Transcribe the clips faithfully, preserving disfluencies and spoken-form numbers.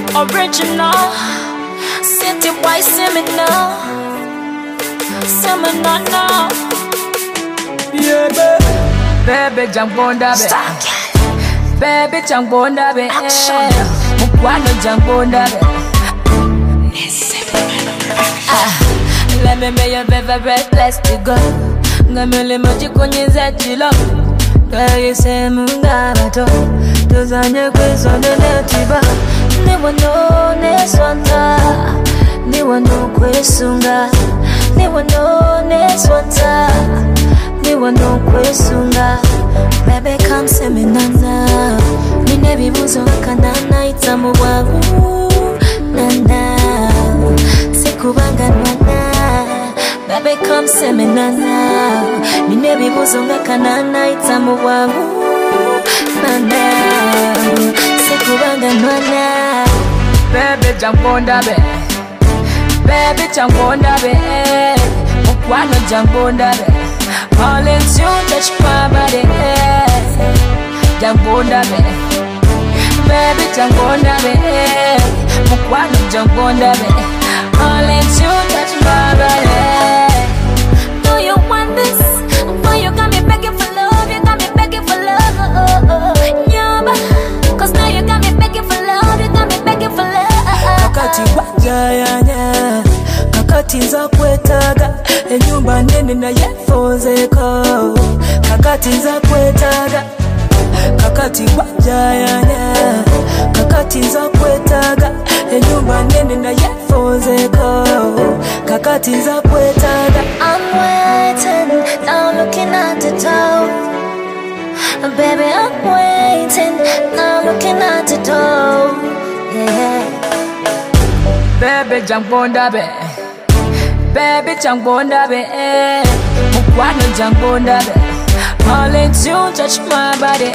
Original city boy, see me now, see me now, now. Yeah, baby, baby, jump on that baby. Baby, jump on that baby. Mukwano, jump on that baby. Ah, let me make your favorite place to go. Ngamele moji kunyeza chilo. Kaya se munga bato. Tuzanye kwezo nene tiba. Ni wano ne swanta. Ni wano kwesunga. Ni wano ne swanta. Ni wano kwesunga. Baby come see me nana. Ni nebi buzo kanana itamu wangu. Nana. Sikubanga nwana. Baby come see me nana. Ni nebi buzo kanana itamu wangu. Nana. Sikubanga nwana. Baby jump on that baby. Baby jump on that baby. Mukwano jump on that baby. All into you touch my body. Jump on that baby. Baby jump on that baby. Mukwano jump on that baby. All into you touch my body. Do you want this? Boy, you got me begging for love. You got me begging for love. Nyaba, cause now you got me begging for love. You got me begging for love. Kakati wajayanya, kakati nza kwetaga, enyumba nene na yefonzeko. Kakati nza kwetaga, kakati wajayanya, kakati nza kwetaga, enyumba nene na yefonzeko. Kakati nza kwetaga. I'm waiting, now looking at the door. Baby, I'm waiting, now looking at the door. Yeah. Baby jump on that baby. Baby jump on that baby. Mukwano jump on that baby. All into you touch my body.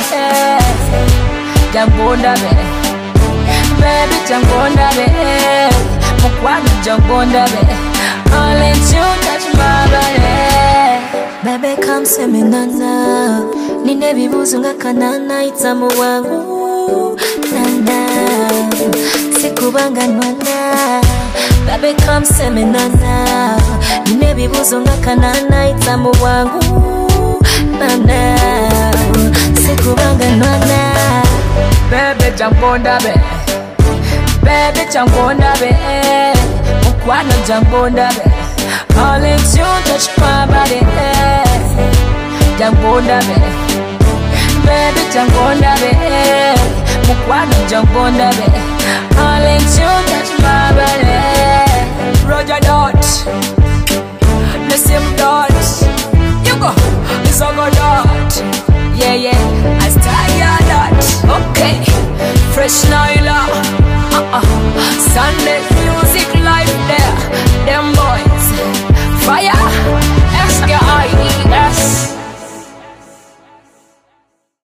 Jump on that baby. Baby jump on that baby. Mukwano jump on that baby. All into you touch my body. Baby come see me nana. Ni nebi buzo kanana itamu wangu. Nana. Sikubanga nwana. Baby come see me nana. Ni nebi buzo kanana itamu wangu. Nana. Sikubanga nwana. Baby jump on that baby. Baby jump on that baby. Mukwano jump on that baby. All into you touch my body. Jump on that baby. Baby jump on that baby. Mukwano jump on that baby. All into you touch my body. Roger Dot.